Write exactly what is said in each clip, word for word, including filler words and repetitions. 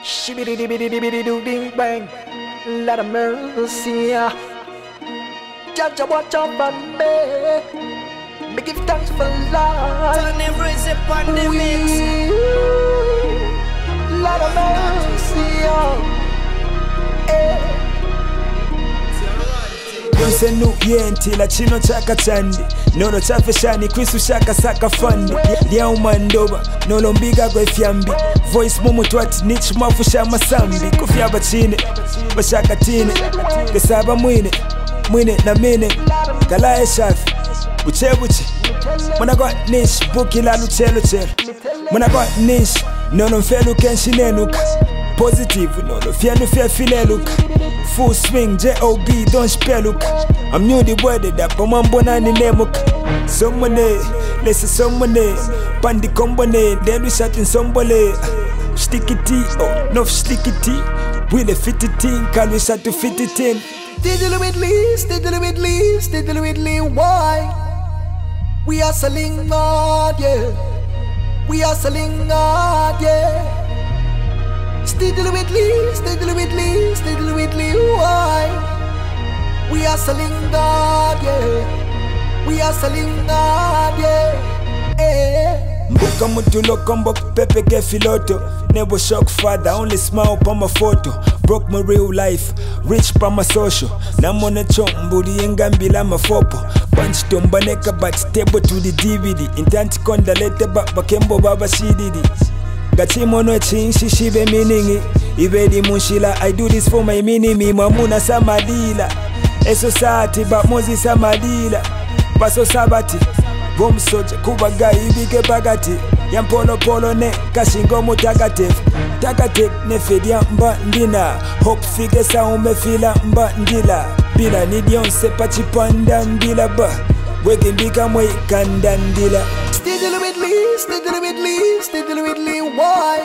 Shibidi dibidi dibidi doo ding bang. Lot of mercy. Judge watch over me. Me give thanks for life. Turn every zip on the mix. Lot of mercy. Eh. Yonse nuyentila chino chaka chandi Nolo chafeshani krisu shaka saka fandi Lia umandoba nolo mbiga kwe fyambi Voice mumu twati nichi mafusha masambi Kufyaba chine, bashaka tine Kesaba mwine, mwine na mine Kalae shafi, buche buche Mwana kwa nish, buki la luchelo chelo Mwana kwa nish, nono mfelu kenshinenuka Positive, nono fienu fie fileluka Full swing, J O B, don't spell look. I'm new the word that but man bona ni nemuka. Somebody, listen somebody. Pandi combone, then we shot in somebody. Sticky tea, oh, no sticky tea. We the fit it in, can we start to fit it in? Diddle with leaves, diddle with leaves, diddle with leaves. Why? We are selling hard, yeah. We are selling hard, yeah. Stiddle with leaves, stiddle with leaves, stiddle with leaves. Why? We are selling God, yeah. We are selling God, yeah. Eh. Mbuka mutulo kombo pepe ke filoto. Never shock father, only smile pa my photo. Broke my real life, rich pa my social. Namone chomburi engambila mafopo. Punch tombaneka but table to the D V D. Intanti konda lete ba bakembo baba shididi. Gachimono chinshi shibe meaning Ibedi munshila, I do this for my minimi. Mamuna samadila E society but mozi samadila Baso sabati Vom soje kubaga ibike bagati Yampolo polo ne kashingo mutagatif Tagatif ne fedia mba ndina Hope fige sa umefila mba ndila Bila nidion sepa chipanda mbila ba Weki mbika mwe kanda ndila Stiddle with leaves, stiddle with leaves, stiddle with leaves. Why?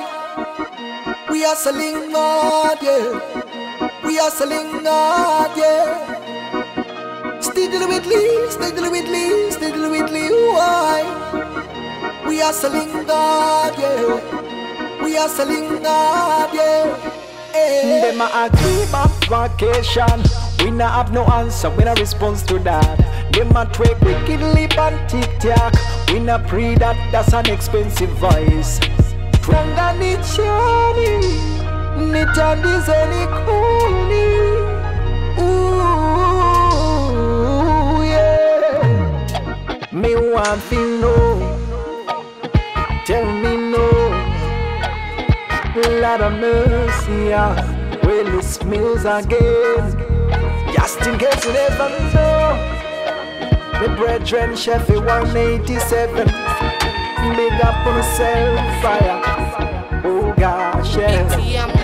We are selling hard, yeah. We are selling hard, yeah. Stiddle with leaves, stiddle with leaves, stiddle with leaves. Why? We are selling hard, yeah. We are selling hard, yeah. Eh. Them a dream of vacation. We not have no answer, we not response to that. Them a twerk wicked lip and tic-tac. We not pre that, that's an expensive vice. Franga ni chani, ni tandize ni kuni. Ooh, yeah. Me want to know, tell me no. Lot of mercy, yeah. Well, it smells again. Just in case you never know. The brethren Chevy one eighty-seven. Big up on the cell fire. Oh gosh, yeah.